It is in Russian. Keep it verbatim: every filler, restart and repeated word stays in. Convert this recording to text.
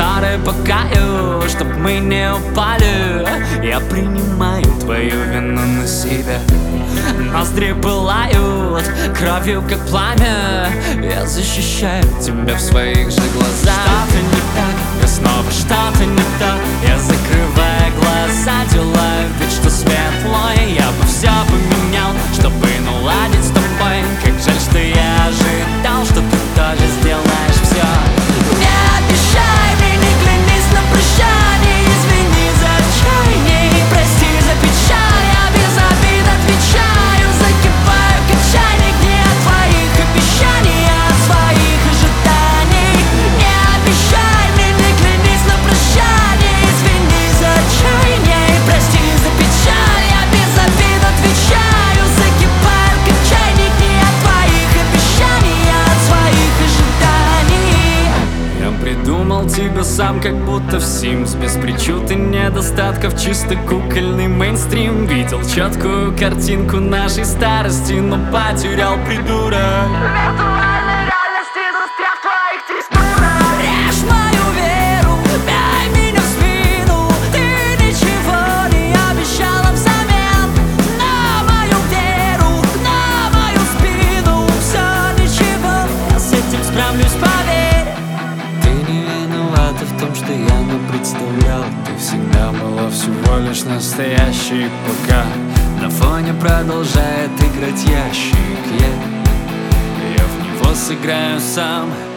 гитары покаю, чтоб мы не упали. Я принимаю твою вину на себя. Ноздри пылают кровью, как пламя. Я защищаю тебя в своих же глазах. Что-то не так, я снова что-то не так. Я закрываю глаза, делаю вид, что светло. И я бы все поменял, чтобы наладить с тобой. Как жаль, что я ожидал, что ты тоже сделаешь все. Не обещай мне, не клянись на прощание. Извини за отчаяние, прости за печаль. Я без обид отвечаю, закипаю как чайник. Не от твоих обещаний, а от своих ожиданий. Не обещай мне, не клянись на прощание. Извини за отчаяние, прости за печаль. Я без обид отвечаю, закипаю как чайник. Не от твоих обещаний, а от своих ожиданий. Я придумал тебя сам, как будто в Sims. Без причуд и недостатков, чисто кукольный мейнстрим. Видел четкую картинку нашей старости, но потерял, придурок. Виртуальной реальности застрял в твоих текстурах. Режь мою веру, бей меня в спину. Ты ничего не обещала взамен на мою веру, на мою спину. Все ничего, я с этим справлюсь, поверь. Ты не виновата в том, что я напредставлял. Ты всегда была всего лишь настоящей, пока на фоне продолжает играть ящик. Я, я в него сыграю сам.